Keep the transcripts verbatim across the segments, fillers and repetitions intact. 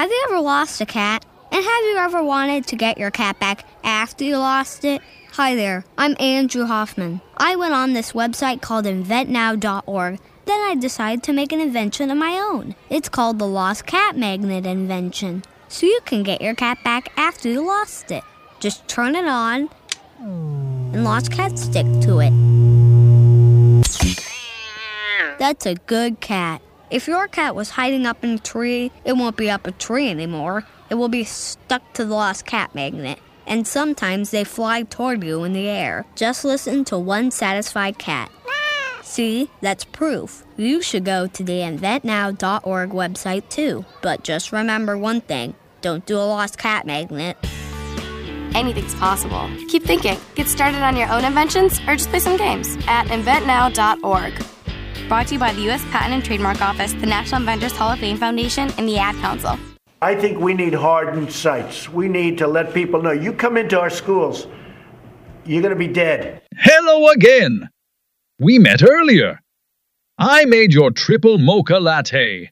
Have you ever lost a cat? And have you ever wanted to get your cat back after you lost it? Hi there, I'm Andrew Hoffman. I went on this website called invent now dot org. Then I decided to make an invention of my own. It's called the Lost Cat Magnet invention. So you can get your cat back after you lost it. Just turn it on, and lost cats stick to it. That's a good cat. If your cat was hiding up in a tree, it won't be up a tree anymore. It will be stuck to the lost cat magnet. And sometimes they fly toward you in the air. Just listen to one satisfied cat. See, that's proof. You should go to the invent now dot org website too. But just remember one thing. Don't do a lost cat magnet. Anything's possible. Keep thinking. Get started on your own inventions or just play some games at invent now dot org. Brought to you by the U S Patent and Trademark Office, the National Inventors Hall of Fame Foundation, and the Ad Council. I think we need hardened sites. We need to let people know. You come into our schools, you're going to be dead. Hello again. We met earlier. I made your triple mocha latte.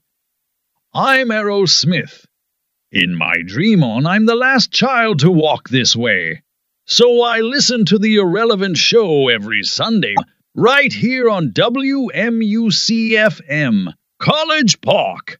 I'm Errol Smith. In my dream on, I'm the last child to walk this way. So I listen to the Irrelevant Show every Sunday, right here on W M U C F M, College Park.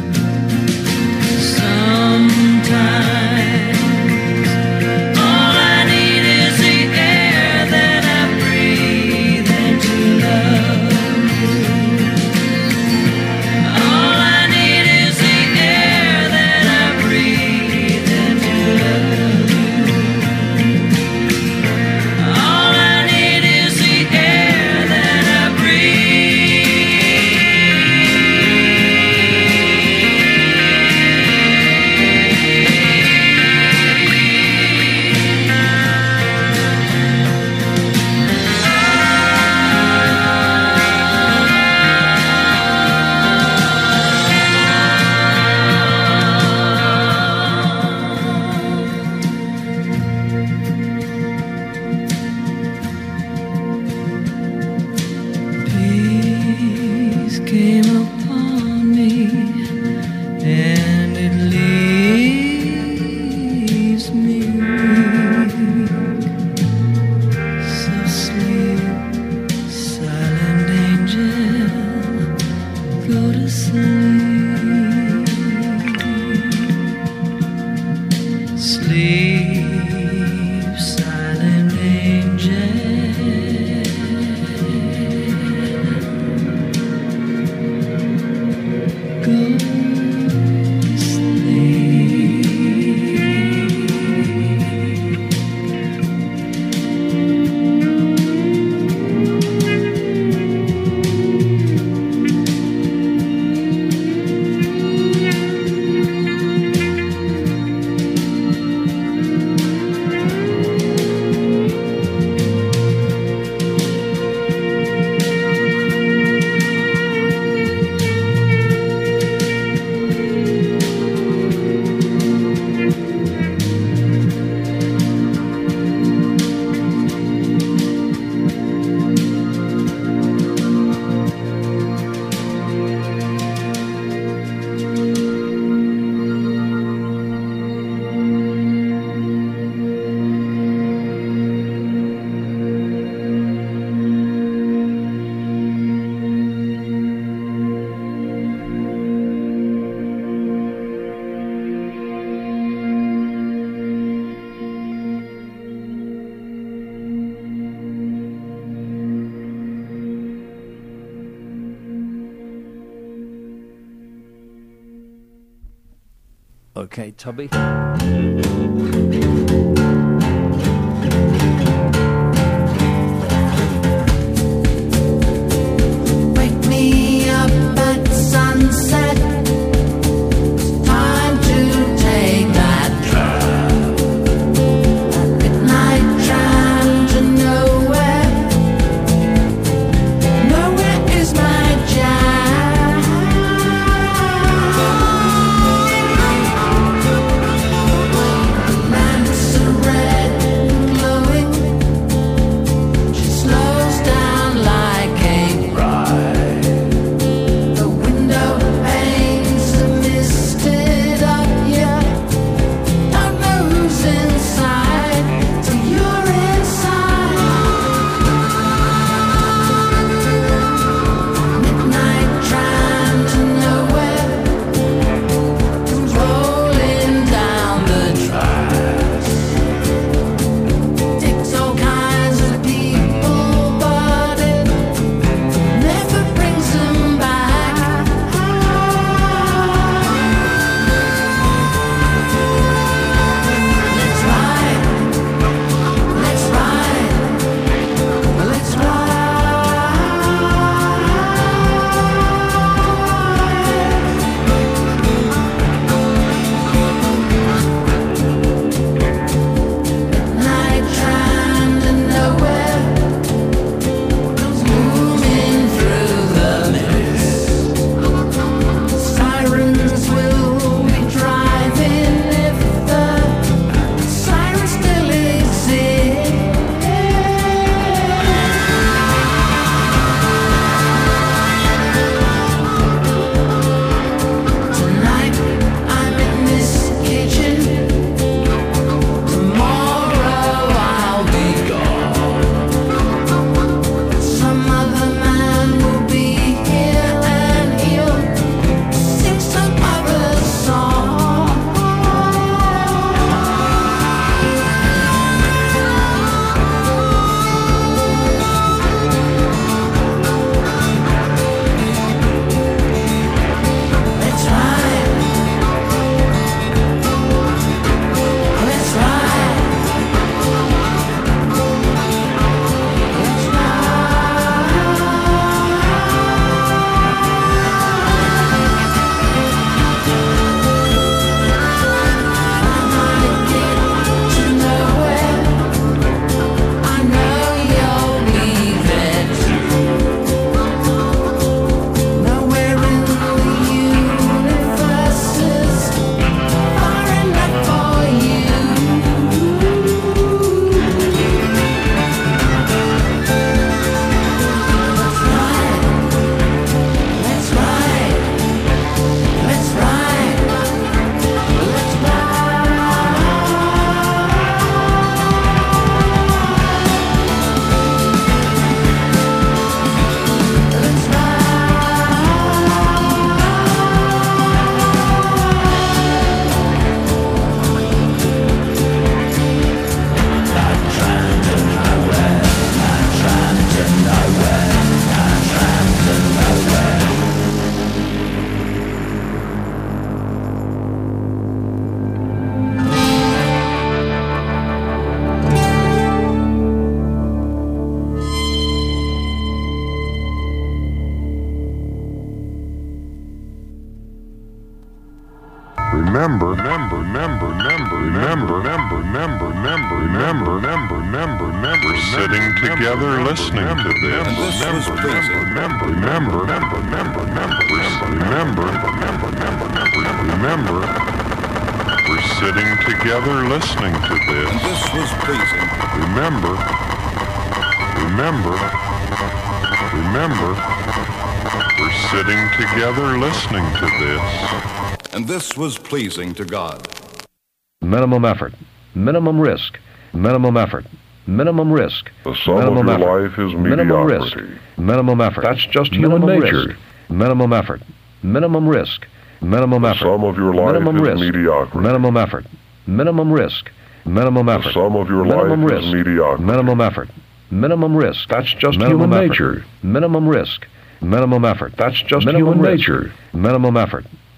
Sometimes all I Okay, Tubby. Wake me up at sunset. It's time to take that drive. That midnight tram to nowhere. Nowhere is my jam. Lamps are red and glowing. She slows down like a bride. The window panes are misted up, yeah. Don't know who's inside till you're inside. Midnight tram to nowhere comes rolling down the tracks. Takes all kinds of people, but it never brings them back. Let's ride, let's ride, let's ride. Night tram to nowhere comes moving through the mist. Sirens will be driving if the sirens still exist. Tonight I'm in this kitchen. Tomorrow I'll be gone. Some other man will be here and he'll sing some other song. Let's ride. Let's ride. Let's I might get to nowhere. I know you'll be there too. Nowhere in the universe is far enough for you. Let's ride. Let's ride. Let's ride. Let's ride. Let's Remember, remember, remember, remember, remember, remember, remember, remember, remember, remember, remember, remember, sitting together listening to this. Remember, remember, remember, remember, remember, remember, remember, remember, remember, we're sitting together listening to this. And this was pleasing. Remember, remember, remember, we're sitting together listening to this. And this was pleasing to God. Minimum effort, minimum risk, minimum effort, minimum risk. The sum minimum of your effort, life is minimum mediocrity. risk, minimum effort. That's just minimum human risk, nature. Minimum effort, minimum risk, minimum The effort. sum of your life minimum is risk, mediocrity. minimum effort, minimum risk, minimum effort. The sum of your minimum life risk, is mediocrity. minimum effort, minimum risk. That's just minimum human effort, nature. minimum risk, minimum effort. That's just minimum human risk, nature. minimum effort,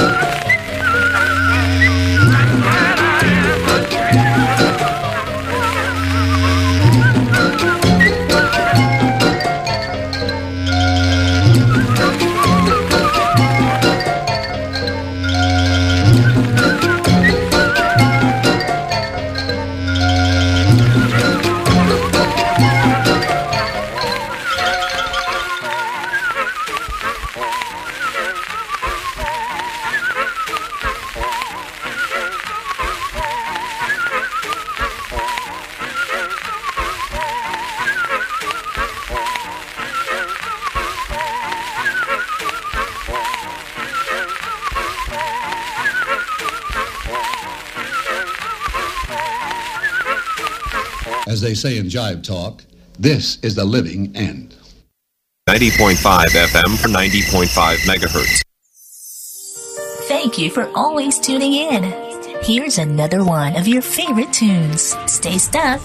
As they say in Jive Talk, this is the living end. ninety point five F M for ninety point five megahertz. Thank you for always tuning in. Here's another one of your favorite tunes. Stay stuck.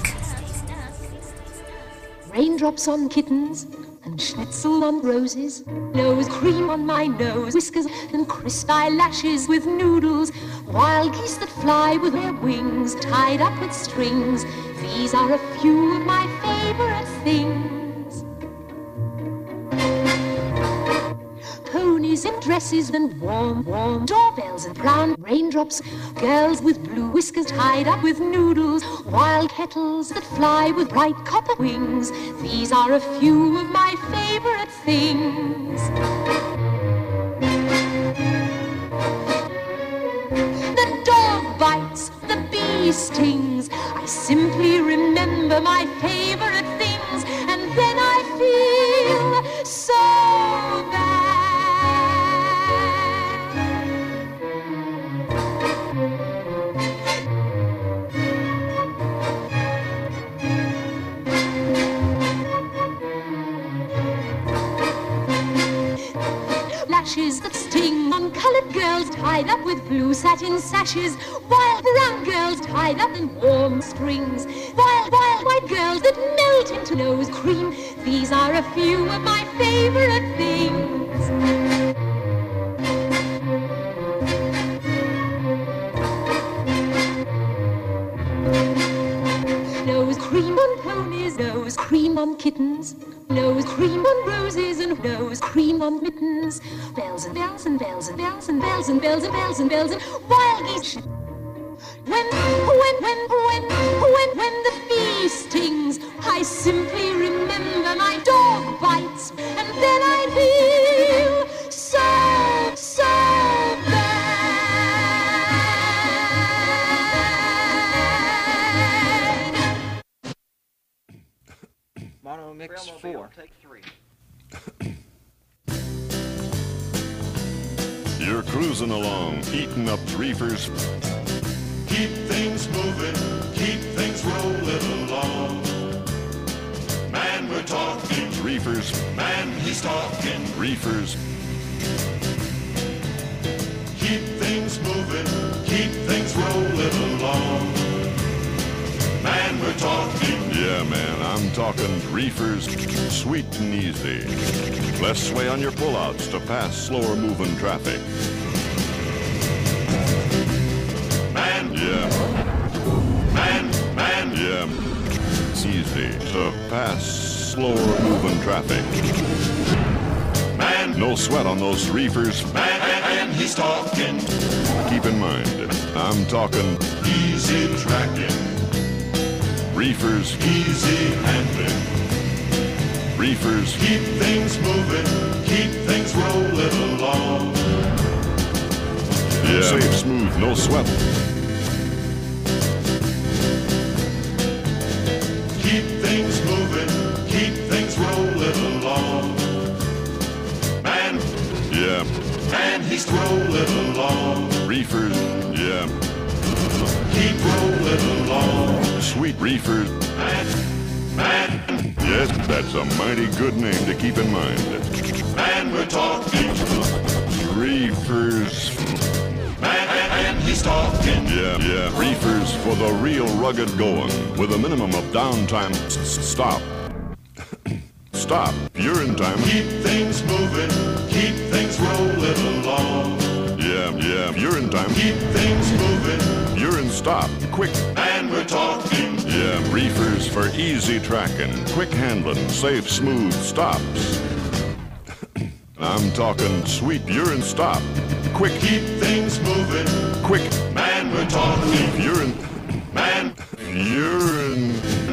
Raindrops on kittens and schnitzel on roses, nose cream on my nose, whiskers and crisp eyelashes with noodles, wild geese that fly with their wings tied up with strings. These are a few of my favorite things. Ponies in dresses and warm, warm doorbells and brown raindrops, girls with blue whiskers tied up with noodles, wild kettles that fly with bright copper wings. These are a few of my favorite things. The dog bites, the bee stings. I simply remember my favorite things, and then I feel so bad. Lashes that sting on colored girls tied up with blue satin sashes, wild brown girls tied up in warm strings, wild, wild white girls that melt into nose cream. These are a few of my favorite things. Nose cream on ponies, nose cream on kittens, nose cream on roses and nose cream on mittens. Bells and bells and bells and bells and bells and bells and bells and bells and wild geese. When, when, when, when, when, when the bee stings, I simply remember my dog bites, and then I feel so, so bad. Mono mix four. Take three. You're cruising along, eating up reefers. Keep things moving, keep things rolling along. Man, we're talking reefers. Man, he's talking reefers. Keep things moving, keep things rolling along. Man, we're talking. Yeah, man, I'm talking reefers, sweet and easy. Less sway on your pullouts to pass slower moving traffic. Man, yeah. Man, man, yeah. It's easy to pass slower moving traffic. Man, no sweat on those reefers. Man, man, man, he's talking. Keep in mind, I'm talking easy tracking. Reefers, easy handling. Reefers, keep things moving, keep things rolling along. Yeah, safe, smooth, no sweat. Keep things moving, keep things rolling along. Man, yeah. Man, he's rolling along. Reefers, yeah. Keep rolling along. Sweet reefers. Man, man. Yes, that's a mighty good name to keep in mind. Man, we're talking. Reefers. Man, man, man, he's talking. Yeah, yeah. Reefers for the real rugged going with a minimum of downtime. Stop. Stop. You're in time. Keep things moving. Keep things rolling along. Yeah, yeah. You're in time. Keep things moving. You're in stop. Quick. And we're talking. Yeah, reefers for easy tracking, quick handling, safe, smooth stops. I'm talking sweet. You're in stop. Quick. Keep things moving. Quick. Man, we're talking. You're in. Man. You're in.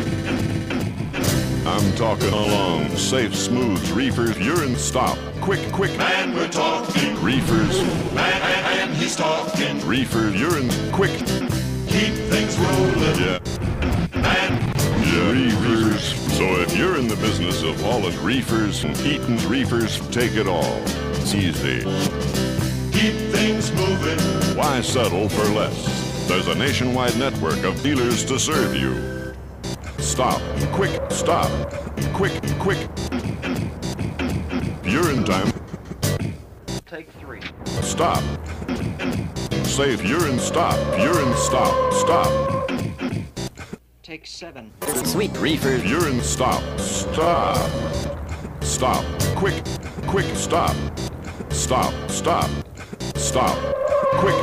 I'm talking along. Safe, smooth, reefers. You're in stop. Quick, quick. Man, we're talking. Reefers. Man, man, man, he's talking. Reefers. You're in. Quick. Keep things rolling. Yeah. Man. Yeah, reefers. So if you're in the business of hauling reefers and eating reefers, take it all. It's easy. Keep things moving. Why settle for less? There's a nationwide network of dealers to serve you. Stop. Quick. Stop. Quick. Quick. You're in time. Take three. Stop. Safe. You're in stop. You're in stop. Stop. Take seven. Sweet reefer. You're in stop. Stop. Stop. Quick. Quick. Stop. Stop. Stop. Stop. Quick.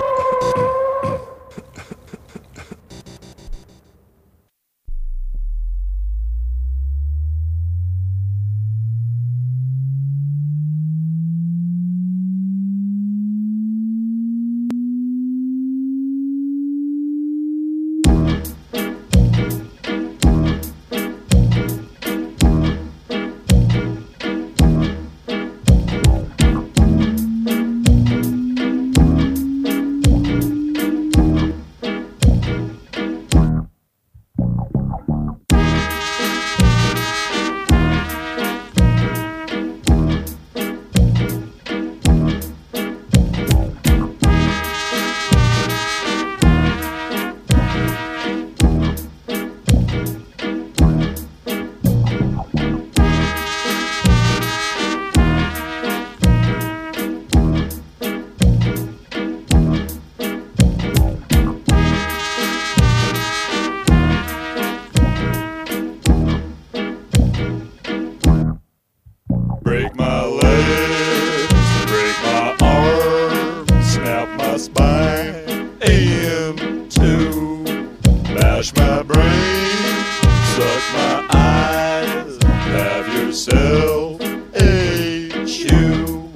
Break my legs, break my arms, snap my spine, A M two, mash my brain, suck my eyes, have yourself H U.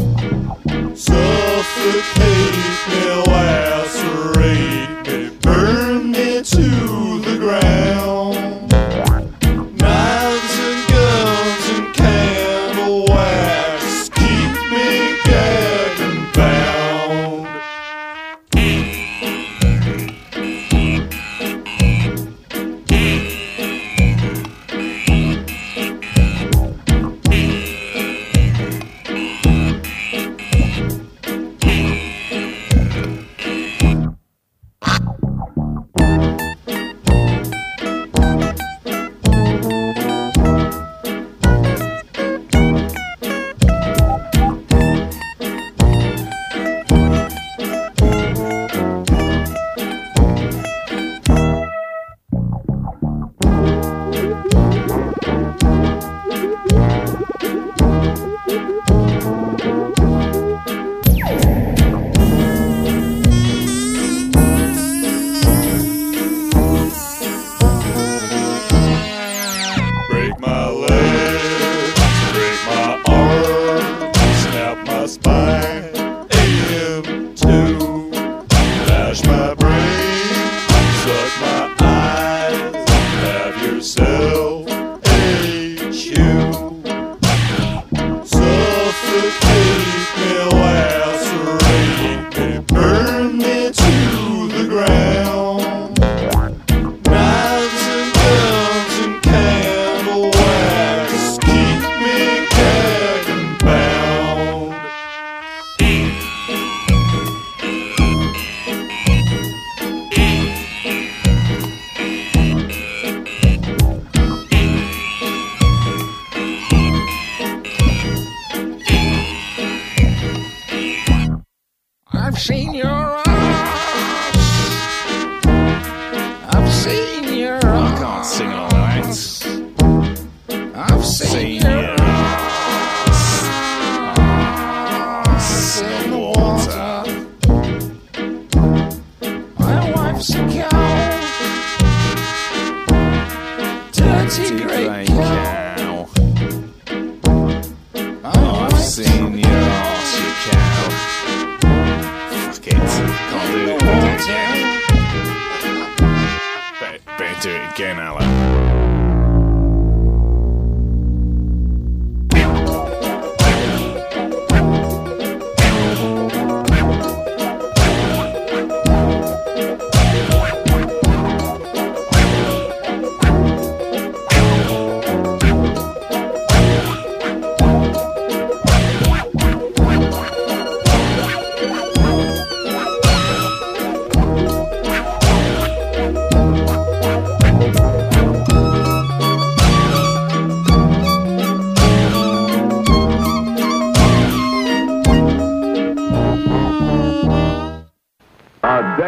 Suffocate me, lacerate me, burn me to the ground. Knives and guns and candle wax keep me gagged and bound. Break my legs, break my arms, snap my spine, A M two, mash my brain, suck my eyes, have yourself H U. Suffocate me, lacerate me, burn me to the ground. Knives and guns and candle wax keep me gagged and bound. I've seen your ass. I've seen your ass. I can't sing all right. I've seen, Seen your your ass. ass in the water. My wife's a cow. Dirty Grey great cow. cow. My I've wife's seen your ass, you cow. Fuck it. Can't do it. Better do it again. Better, better do it again, Alan.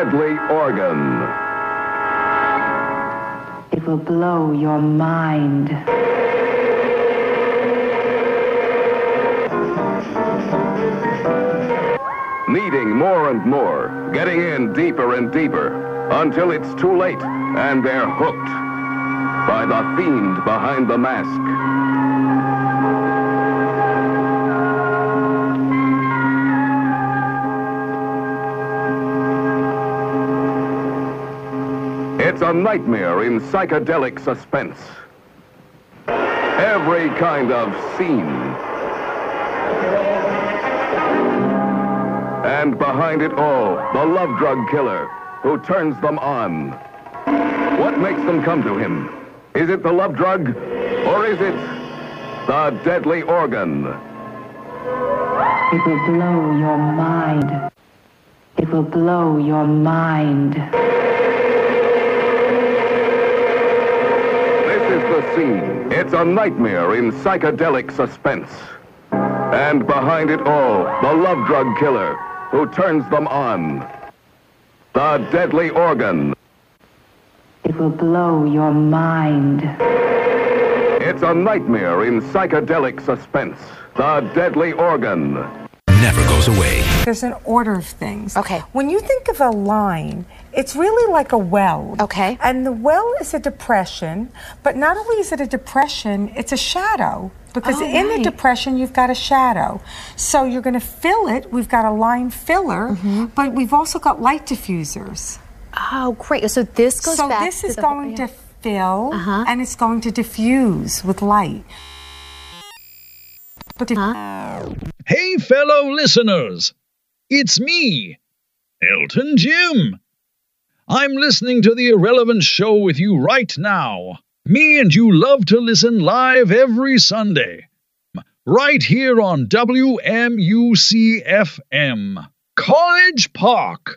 deadly organ. It will blow your mind. Needing more and more, getting in deeper and deeper, until it's too late and they're hooked by the fiend behind the mask. It's a nightmare in psychedelic suspense. Every kind of scene. And behind it all, the love drug killer who turns them on. What makes them come to him? Is it the love drug, or is it the deadly organ? It will blow your mind. It will blow your mind. This is the scene. It's a nightmare in psychedelic suspense. And behind it all, the love drug killer who turns them on. The deadly organ. It will blow your mind. It's a nightmare in psychedelic suspense. The deadly organ. Never goes away. There's an order of things. Okay. When you think of a line, it's really like a well. Okay. And the well is a depression, but not only is it a depression, it's a shadow. Because oh, in right. the depression, you've got a shadow. So you're going to fill it. We've got a line filler, mm-hmm. but we've also got light diffusers. Oh, great. So this goes so back this to is the going whole, yeah. to fill, uh-huh. and it's going to diffuse with light. Huh? Hey, fellow listeners. It's me, Elton Jim. I'm listening to The Irrelevant Show with you right now. Me and you love to listen live every Sunday. Right here on W M U C F M, College Park.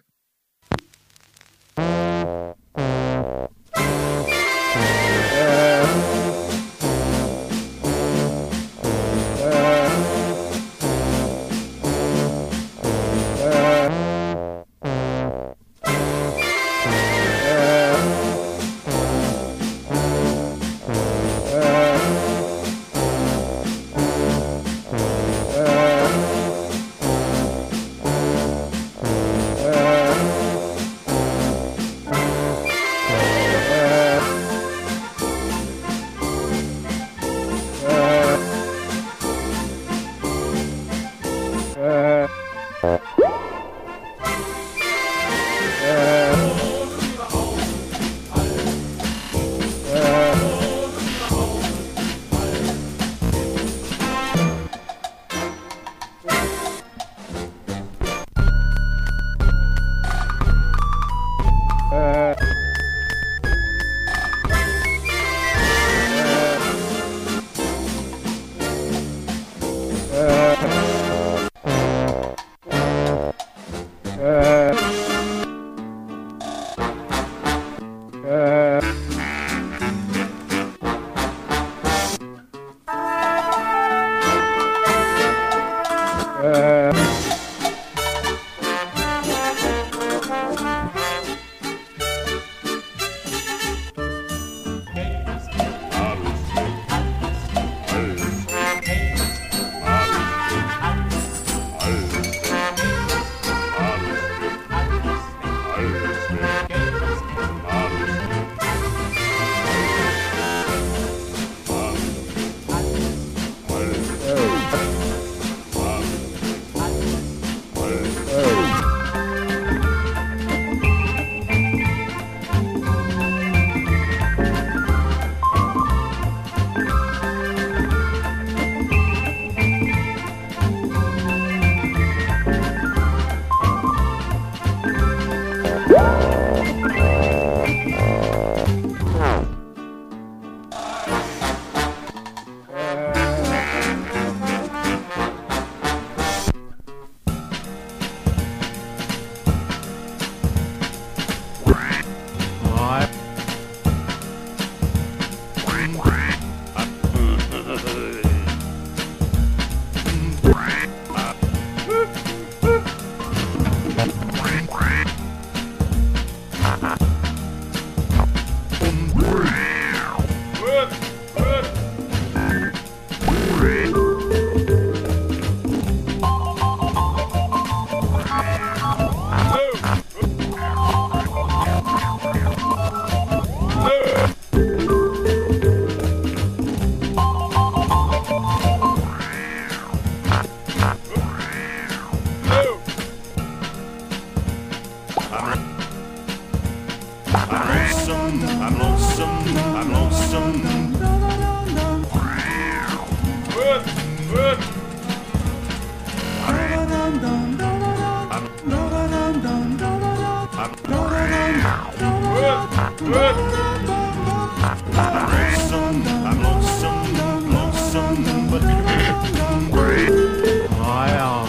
Lonesome, I'm lonesome, lonesome, but I am.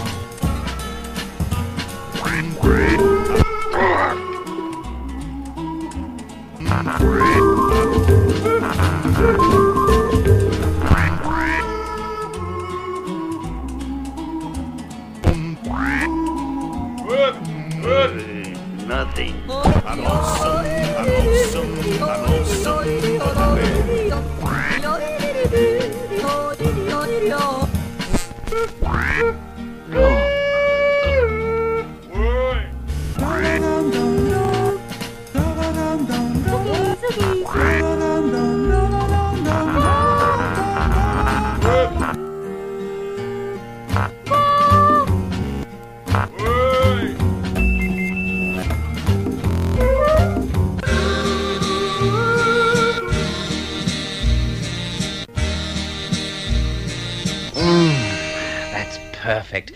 Nothing. I'm lonesome, I'm lonesome, I'm lonesome, but That's perfect.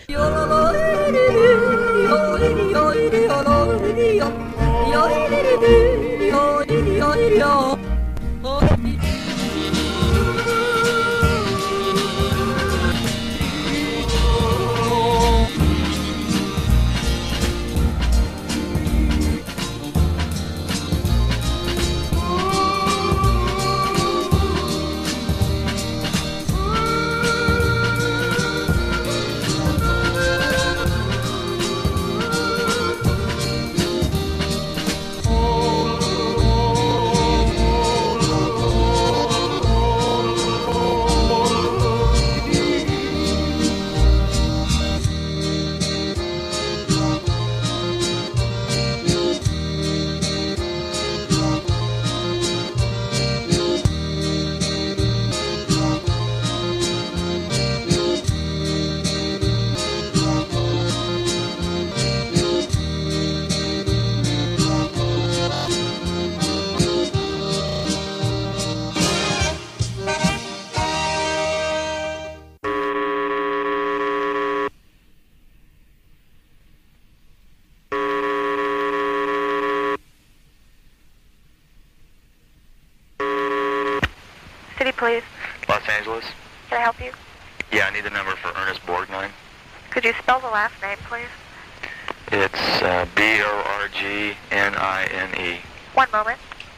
City, please. Los Angeles? Can I help you? Yeah, I need the number for Ernest Borgnine. Could you spell the last name, please? It's uh, B O R G N I N E. One moment.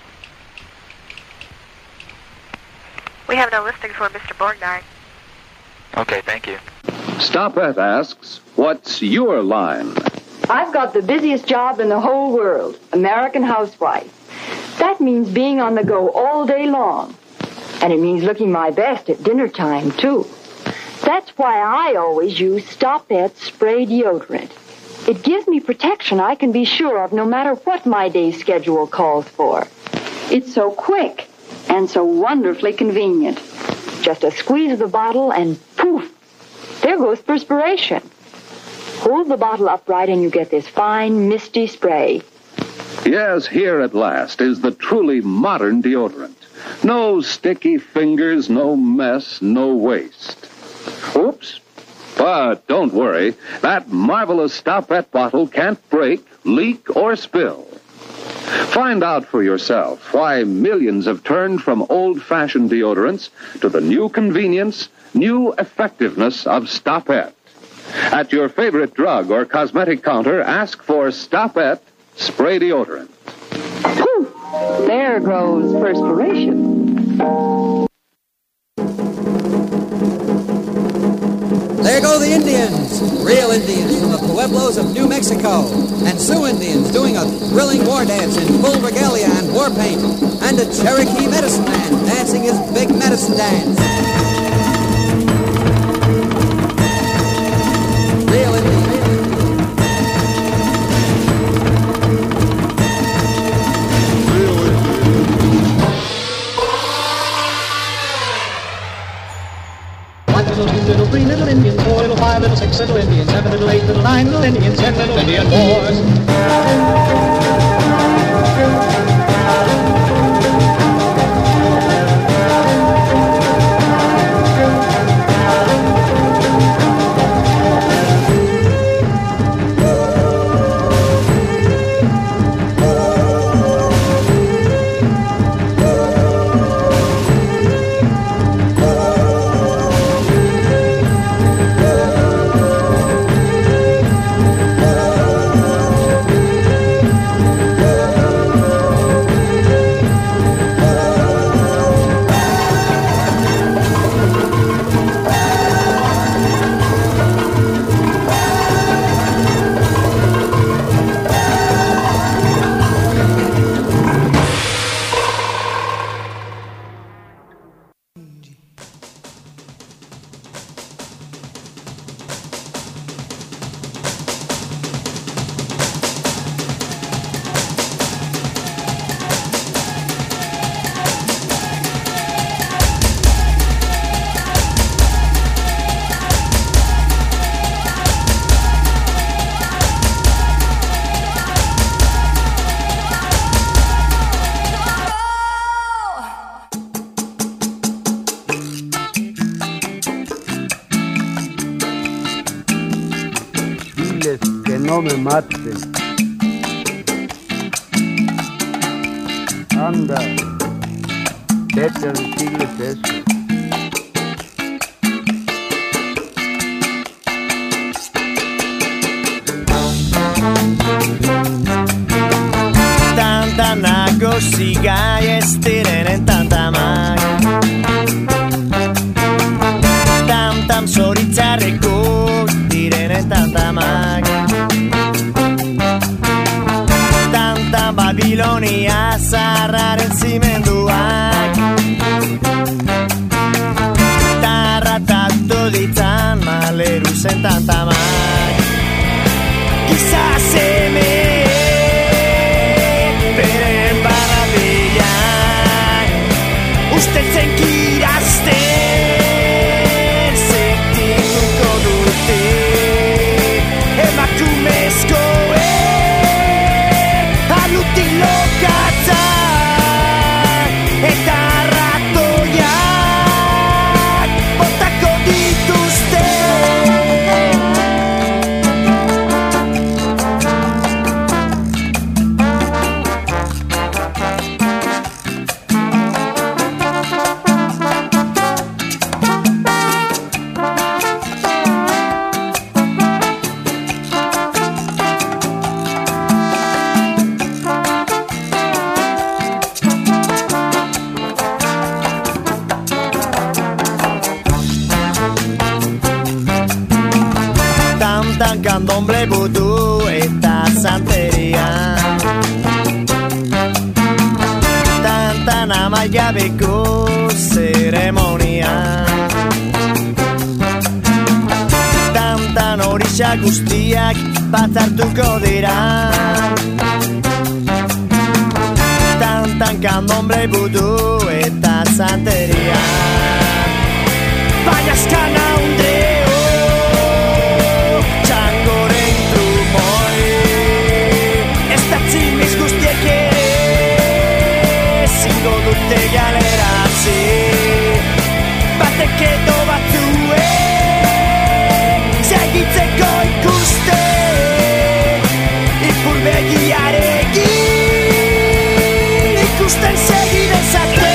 We have no listing for Mister Borgnine. Okay, thank you. Stopette asks, what's your line? I've got the busiest job in the whole world, American housewife. That means being on the go all day long. And it means looking my best at dinner time, too. That's why I always use Stopette spray deodorant. It gives me protection I can be sure of no matter what my day's schedule calls for. It's so quick and so wonderfully convenient. Just a squeeze of the bottle and poof, there goes perspiration. Hold the bottle upright and you get this fine, misty spray. Yes, here at last is the truly modern deodorant. No sticky fingers, no mess, no waste. Oops. But don't worry, that marvelous Stopette bottle can't break, leak, or spill. Find out for yourself why millions have turned from old-fashioned deodorants to the new convenience, new effectiveness of Stopette. At your favorite drug or cosmetic counter, ask for Stopette spray deodorant. Poof! There goes perspiration. There go the Indians, real Indians from the Pueblos of New Mexico, and Sioux Indians doing a thrilling war dance in full regalia and war paint, and a Cherokee medicine man dancing his big medicine dance. Real Indians. One little, two little, three little Indians, four little, five little, six little Indians, seven little, eight little, nine little Indians, ten little Indian boys. no me mate. Anda, vete a decirles eso. Tanta nagosia ez direnen tantamak Tam-tam zoritzarreko direnen tantamak Tanta Babilonia zarraren zimenduak Tarratatu ditzan maleruzen tantamak Giza zeme beren barrabilak Usten zenkirazten sentituko dute Emakumezkoen alutik lokatzak Eta ratoiak botako dituzte Candomble, vudú eta santeria Tanta namaiabeko zeremonia Tantan orisa guztiak bat hartuko dira Tantan candomble, vudú eta santeria Baina azkan haundeo Dute galerazi Batek edo batzuen Segitzeko ikuste Ipur begiarekin Ikusten segidezaten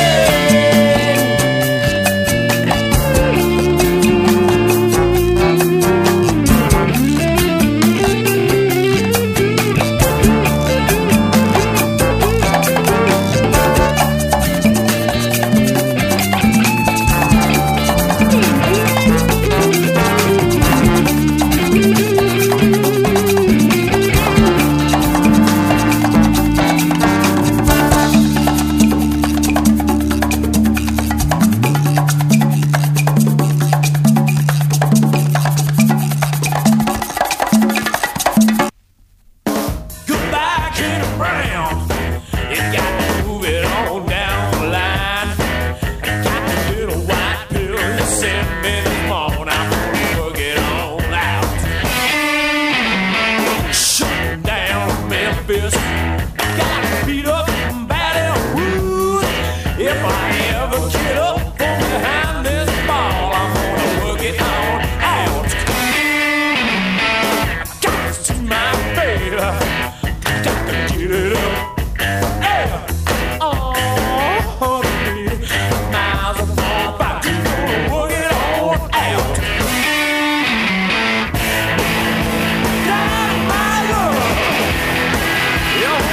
Yo!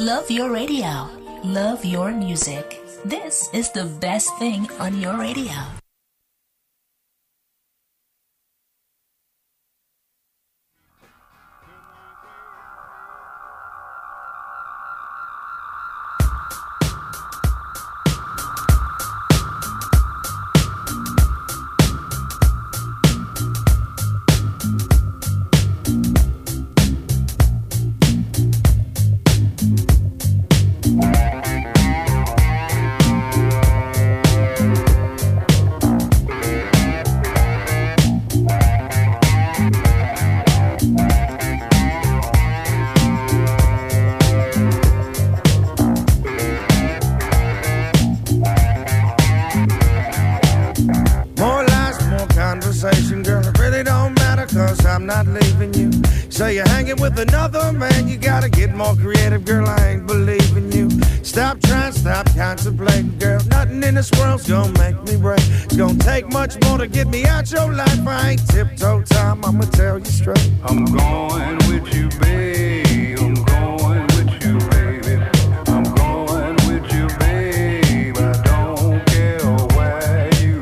Love your radio. Love your music. This is the best thing on your radio. So you're hanging with another man, you gotta get more creative, girl, I ain't believing you. Stop trying, stop contemplating, girl, nothing in this world's gonna make me break. It's gonna take much more to get me out your life, I ain't tiptoe time, I'ma tell you straight. I'm going with you, babe, I'm going with you, baby. I'm going with you, babe, I don't care where you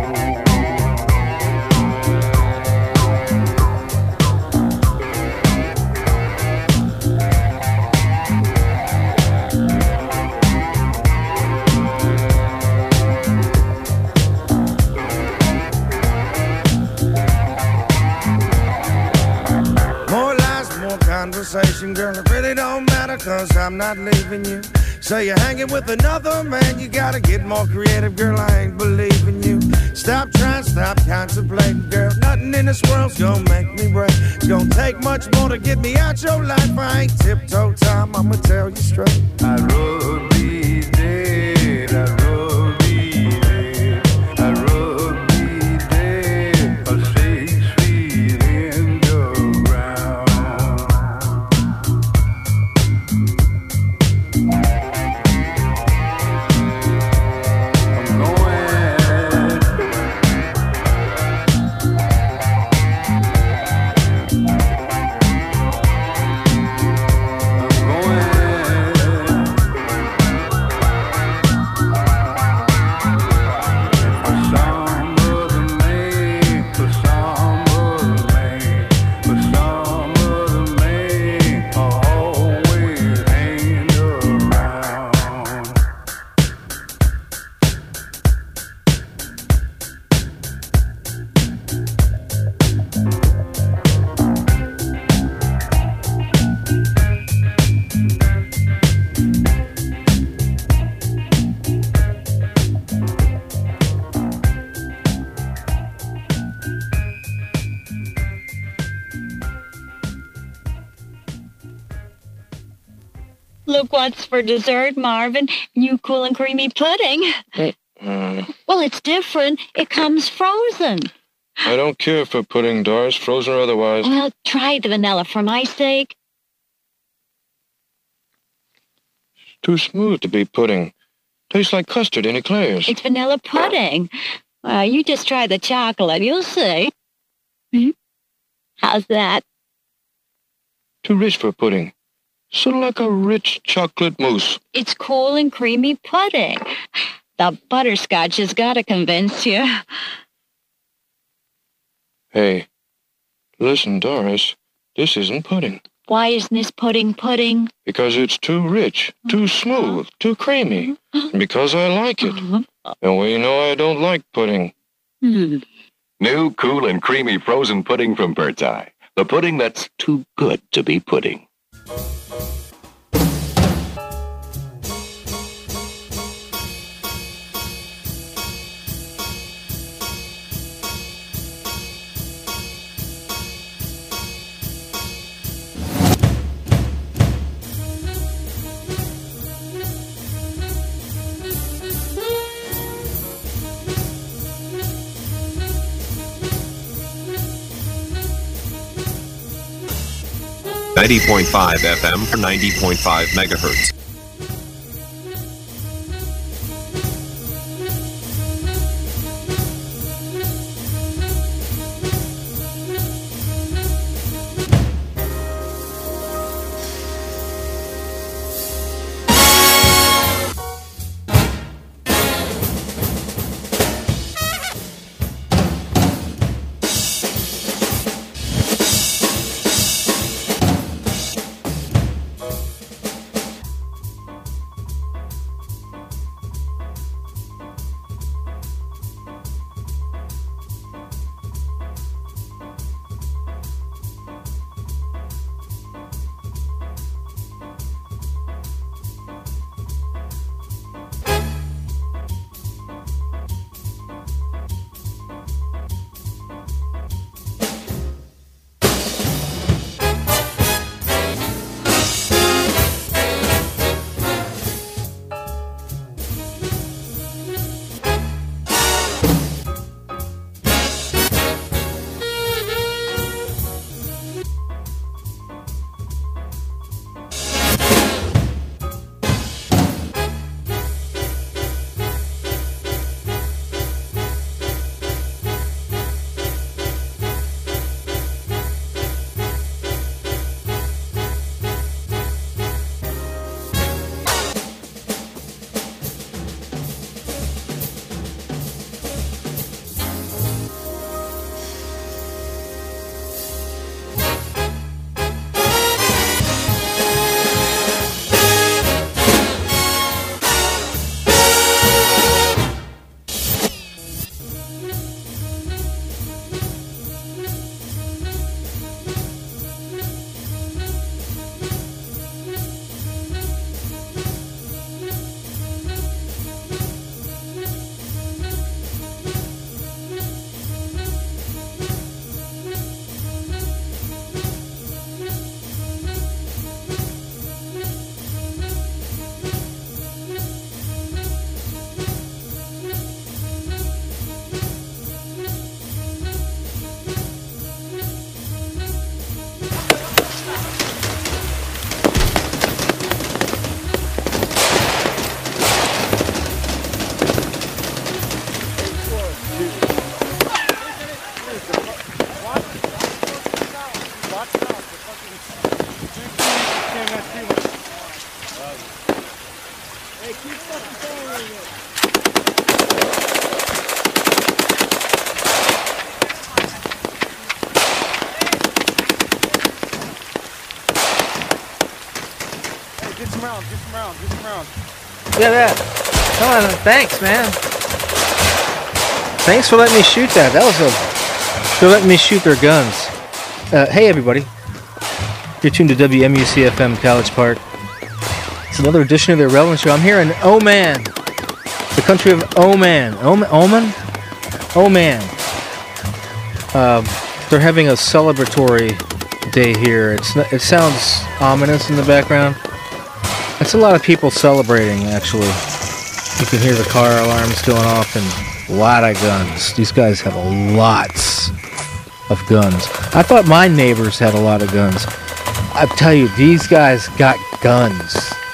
conversation, girl, it really don't matter, cause I'm not leaving you. So you're hanging with another man, you gotta get more creative, girl, I ain't believing you. Stop trying, stop contemplating, girl, nothing in this world's gonna make me break. It's gonna take much more to get me out your life, I ain't tiptoe time, I'ma tell you straight. I'd rather be dead, I'd rather be dead, I'd rather be dead, or six feet in the ground. Look what's for dessert, Marvin. New cool and creamy pudding. Mm. Well, it's different. It comes frozen. I don't care for pudding, Doris, frozen or otherwise. Well, try the vanilla for my sake. It's too smooth to be pudding. Tastes like custard in eclairs. It's vanilla pudding. Well, you just try the chocolate. You'll see. Hmm? How's that? Too rich for pudding. Sort of like a rich chocolate mousse. It's cool and creamy pudding. The butterscotch has got to convince you. Hey, listen, Doris, this isn't pudding. Why isn't this pudding pudding? Because it's too rich, too smooth, too creamy. Because I like it. And well, you know I don't like pudding. New cool and creamy frozen pudding from Bird's Eye. The pudding that's too good to be pudding. ninety point five F M for ninety point five megahertz. Look at that. Come on, thanks, man. Thanks for letting me shoot that. That was a... For letting me shoot their guns. Uh, hey, everybody. You're tuned to W M U C F M College Park. It's another edition of the Irrelevant Show. I'm here in Oman. The country of Oman. Oman? Oman? Oman. Um, they're having a celebratory day here. It's not, it sounds ominous in the background. It's a lot of people celebrating, actually. You can hear the car alarms going off and a lot of guns. These guys have a lots of guns. I thought my neighbors had a lot of guns. I tell you, these guys got guns.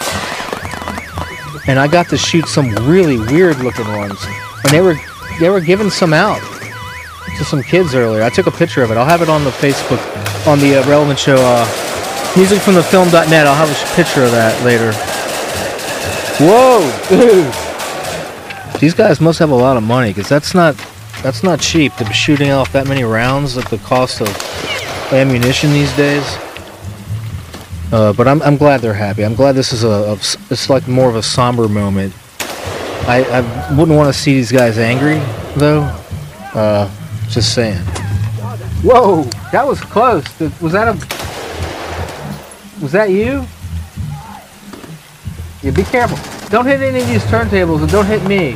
And I got to shoot some really weird looking ones. And they were they were giving some out to some kids earlier. I took a picture of it. I'll have it on the Facebook, on the uh, Relevant Show, uh, music from the film dot net. I'll have a picture of that later. Whoa, dude. These guys must have a lot of money, because that's not, that's not cheap to be shooting off that many rounds at the cost of ammunition these days. Uh, but I'm I'm glad they're happy. I'm glad this is a, a it's like more of a somber moment. I, I wouldn't want to see these guys angry though. Uh, just saying. Whoa, that was close. Was that a? Was that you? Yeah, be careful. Don't hit any of these turntables and don't hit me.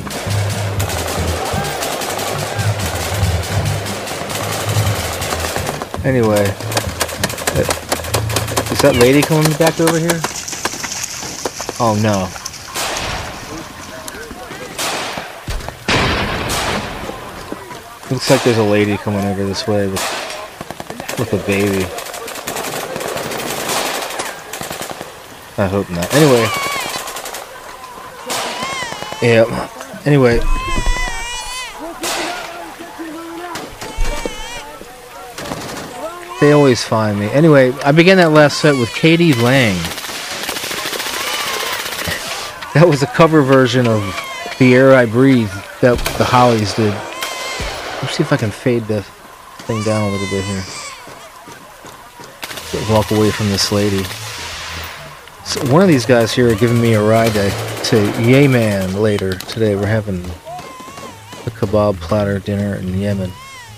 Anyway. Is that lady coming back over here? Oh no. Looks like there's a lady coming over this way with, with a baby. I hope not. Anyway. Yeah. Anyway. They always find me. Anyway, I began that last set with Katie Lang. That was a cover version of The Air I Breathe that the Hollies did. Let's see if I can fade the thing down a little bit here. Walk away from this lady. So one of these guys here are giving me a ride to, to Yemen later today. We're having a kebab platter dinner in Yemen.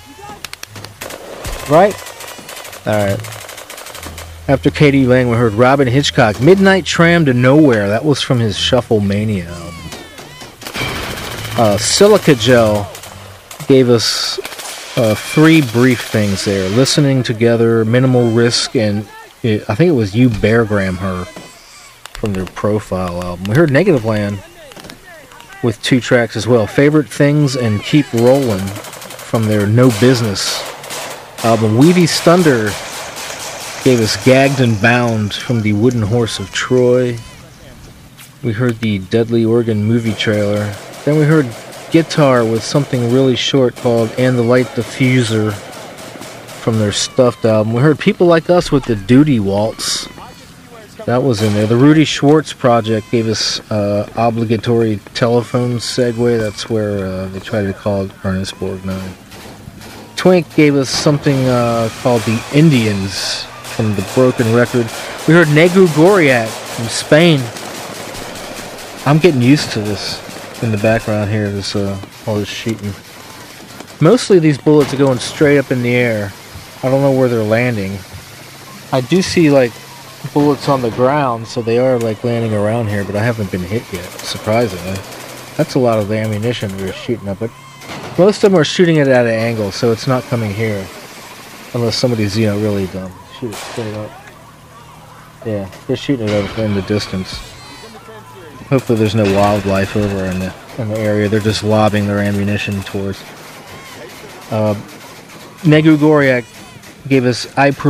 Right? Alright. After Katie Lang, we heard Robin Hitchcock, Midnight Tram to Nowhere. That was from his Shuffle Mania album. Uh, Silica Gel gave us uh, three brief things there. Listening Together, Minimal Risk, and it, I think it was You Beargram Her from their Profile album. We heard Negative Land with two tracks as well. Favorite Things and Keep Rollin' from their No Business album. Weedy Stunder gave us Gagged and Bound from the Wooden Horse of Troy. We heard the Deadly Organ movie trailer. Then we heard Guitar with something really short called And the Light Diffuser from their Stuffed album. We heard People Like Us with the Duty Waltz. That was in there. The Rudy Schwartz Project gave us uh, Obligatory Telephone Segue. That's where uh, they tried to call it Ernest Borgnine. Twink gave us something uh, called The Indians from the Broken Record. We heard Negu Goriak from Spain. I'm getting used to this in the background here, this uh, all this shooting. Mostly these bullets are going straight up in the air. I don't know where they're landing. I do see like bullets on the ground, so they are like landing around here, but I haven't been hit yet, surprisingly. That's a lot of the ammunition we're shooting up, but most of them are shooting it at an angle, so it's not coming here. Unless somebody's, you know, really dumb. Shoot it straight up. Yeah, they're shooting it over in the distance. Hopefully there's no wildlife over in the, in the area. They're just lobbing their ammunition towards. Uh, Negu Goriak gave us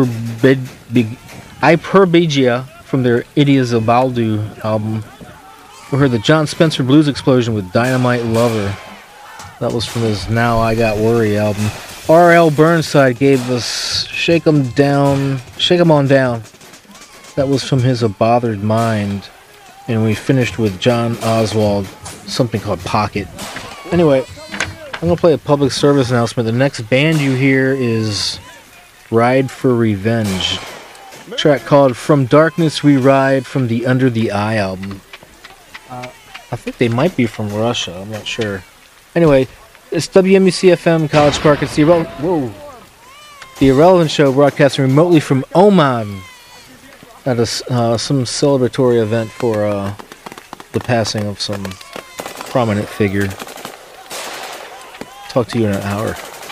Hyperbegia from their Idia Zabaldu album. We heard the John Spencer Blues Explosion with Dynamite Lover. That was from his Now I Got Worry album. R L Burnside gave us Shake 'em Down, Shake 'em On Down. That was from his A Bothered Mind. And we finished with John Oswald, something called Pocket. Anyway, I'm going to play a public service announcement. The next band you hear is Ride for Revenge. track called From Darkness We Ride from the Under the Eye album. Uh, I think they might be from Russia. I'm not sure. Anyway, it's W M U C F M, College Park. It's the, Irre- Whoa. the Irrelevant Show, broadcasting remotely from Oman at a, uh, some celebratory event for uh, the passing of some prominent figure. Talk to you in an hour.